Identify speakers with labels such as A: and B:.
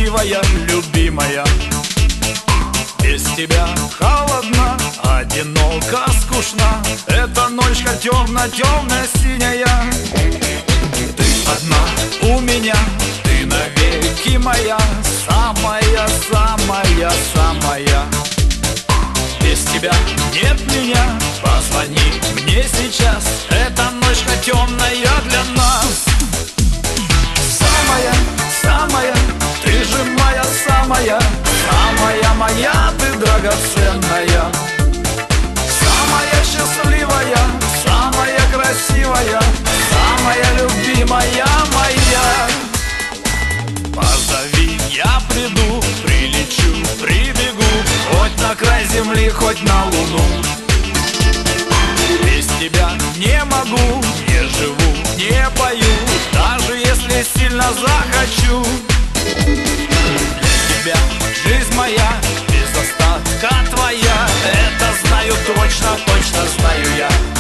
A: красивая, любимая. Без тебя холодно, одиноко, скучно. Эта ночка темно-темная, синяя. Ты одна у меня, ты навеки моя, самая, самая, самая. Без тебя нет меня, позвони мне сейчас. Эта ночка темная для нас. Самая, самая, ты же моя самая, самая моя, ты драгоценная. Самая счастливая, самая красивая, самая любимая моя. Позови, я приду, прилечу, прибегу, хоть на край земли, хоть на луну. Без тебя не могу, не живу, не пою, даже если сильно захочу. Для тебя жизнь моя, без остатка твоя, это знаю точно, точно знаю я.